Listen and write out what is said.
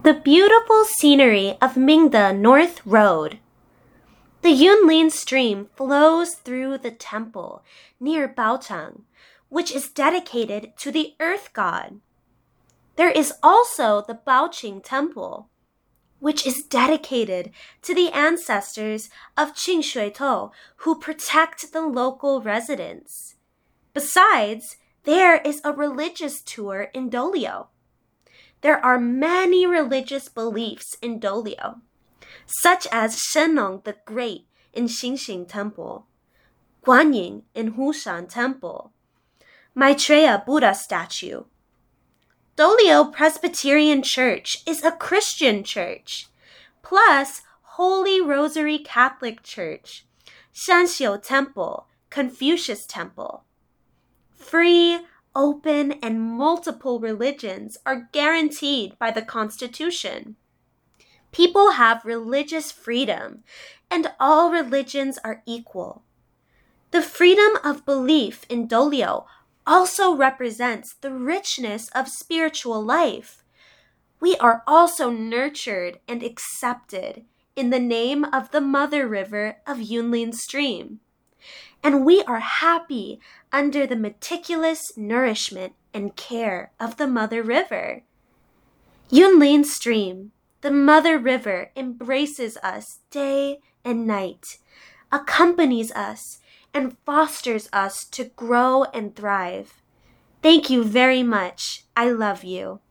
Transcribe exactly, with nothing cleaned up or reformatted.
The beautiful scenery of Mingde North Road. The Yunlin stream flows through the temple near Baochang, which is dedicated to the earth god. There is also the Baoqing Temple, which is dedicated to the ancestors of Qing Shuitou who protect the local residents. Besides, there is a religious tour in Dolio. There are many religious beliefs in Dolio, such as Shennong the Great in Xingxing Temple, Guanyin in Hushan Temple, Maitreya Buddha statue. Dolio Presbyterian Church is a Christian church, plus Holy Rosary Catholic Church, Shanxiu Temple, Confucius Temple. Free, open, and multiple religions are guaranteed by the Constitution. People have religious freedom, and all religions are equal. The freedom of belief in Dolio also represents the richness of spiritual life. We are also nurtured and accepted in the name of the mother river of Yunlin Stream. And we are happy under the meticulous nourishment and care of the mother river. Yunlin Stream, the mother river, embraces us day and night, accompanies us, and fosters us to grow and thrive. Thank you very much. I love you.